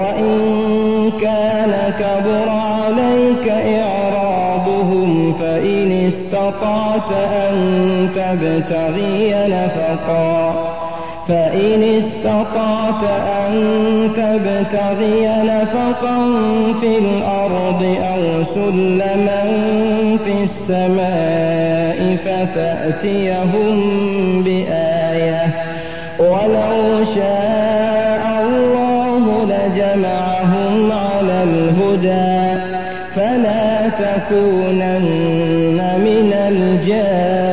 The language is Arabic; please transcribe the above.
وإن كان كبر عليك إعراضهم فإن استطعت أن تبتغي نفقا في الأرض أو سلما في السماء فتأتيهم بآية ولو شاء الله لجمعهم على الهدى فلا تكونن من الجاهلين.